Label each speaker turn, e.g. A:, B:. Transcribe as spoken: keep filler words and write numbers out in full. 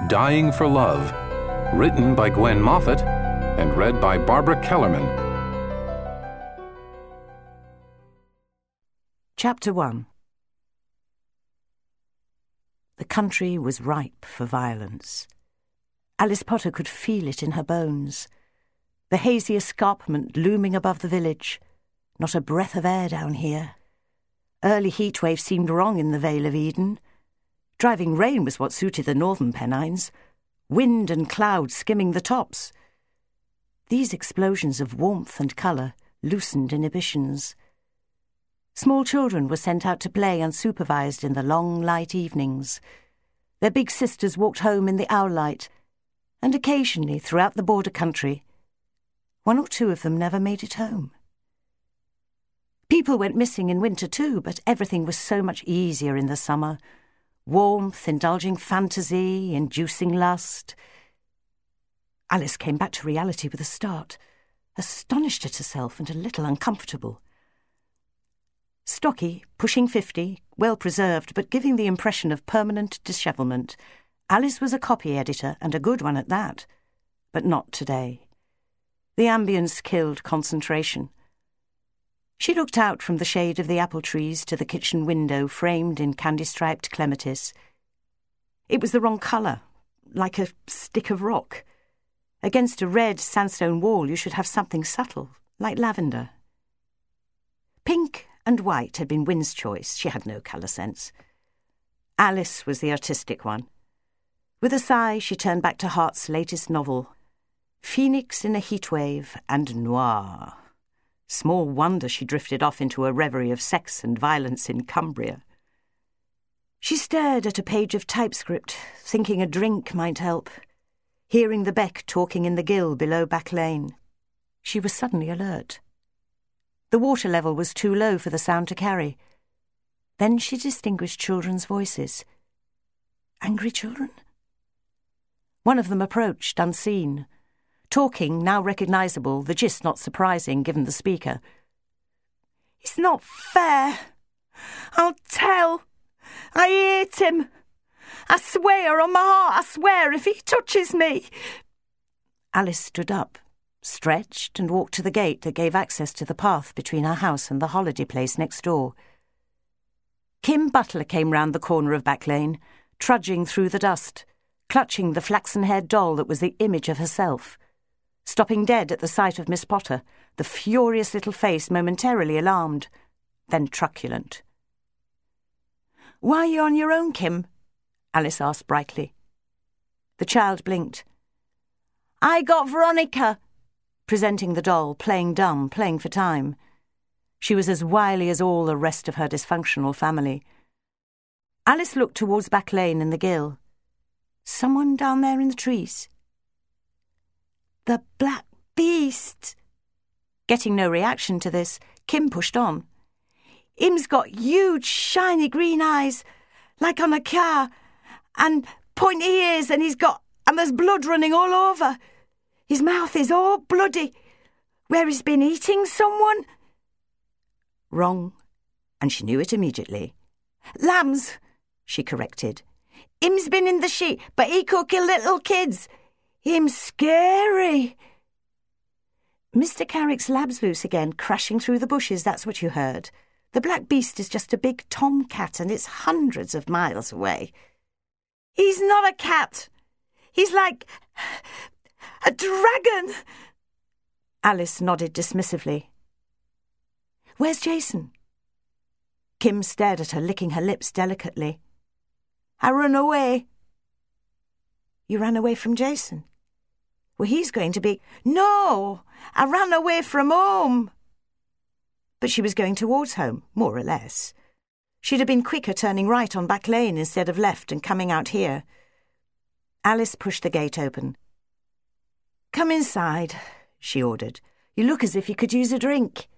A: Dying for Love, written by Gwen Moffat and read by Barbara Kellerman.
B: Chapter one. The country was ripe for violence. Alice Potter could feel it in her bones. The hazy escarpment looming above the village. Not a breath of air down here. Early heatwave seemed wrong in the Vale of Eden. Driving rain was what suited the northern Pennines. Wind and cloud skimming the tops. These explosions of warmth and colour loosened inhibitions. Small children were sent out to play unsupervised in the long, light evenings. Their big sisters walked home in the owl light, and occasionally, throughout the border country, one or two of them never made it home. People went missing in winter too, but everything was so much easier in the summer. Warmth, indulging fantasy, inducing lust. Alice came back to reality with a start, astonished at herself and a little uncomfortable. Stocky, pushing fifty, well-preserved, but giving the impression of permanent dishevelment, Alice was a copy editor, and a good one at that. But not today. The ambience killed concentration. She looked out from the shade of the apple trees to the kitchen window framed in candy-striped clematis. It was the wrong colour, like a stick of rock. Against a red sandstone wall you should have something subtle, like lavender. Pink and white had been Wynn's choice. She had no colour sense. Alice was the artistic one. With a sigh, she turned back to Hart's latest novel, Phoenix in a Heatwave and Noir. Small wonder she drifted off into a reverie of sex and violence in Cumbria. She stared at a page of typescript, thinking a drink might help, hearing the beck talking in the gill below Back Lane. She was suddenly alert. The water level was too low for the sound to carry. Then she distinguished children's voices. Angry children? One of them approached, unseen. Talking, now recognisable, the gist not surprising given the speaker. "It's not fair. I'll tell. I hate him. I swear on my heart, I swear, if he touches me." Alice stood up, stretched and walked to the gate that gave access to the path between her house and the holiday place next door. Kim Butler came round the corner of Back Lane, trudging through the dust, clutching the flaxen-haired doll that was the image of herself, stopping dead at the sight of Miss Potter, the furious little face momentarily alarmed, then truculent. "Why are you on your own, Kim?" Alice asked brightly. The child blinked. "I got Veronica," presenting the doll, playing dumb, playing for time. She was as wily as all the rest of her dysfunctional family. Alice looked towards Back Lane and the gill. Someone down there in the trees. "The Black Beast." Getting no reaction to this, Kim pushed on. "Him's got huge, shiny green eyes, like on a car, and pointy ears, and he's got, and there's blood running all over. His mouth is all bloody, where he's been eating someone." Wrong, and she knew it immediately. "Lambs," she corrected. "Him's been in the sheep, but he could kill little kids. Him's scary." "Mister Carrick's lab's loose again, crashing through the bushes, that's what you heard. The Black Beast is just a big tomcat, and it's hundreds of miles away." "He's not a cat. He's like a dragon." Alice nodded dismissively. "Where's Jason?" Kim stared at her, licking her lips delicately. "I run away." "You ran away from Jason?" "Well, he's going to be—" "No, I ran away from home." But she was going towards home, more or less. She'd have been quicker turning right on Back Lane instead of left and coming out here. Alice pushed the gate open. "Come inside," she ordered. "You look as if you could use a drink."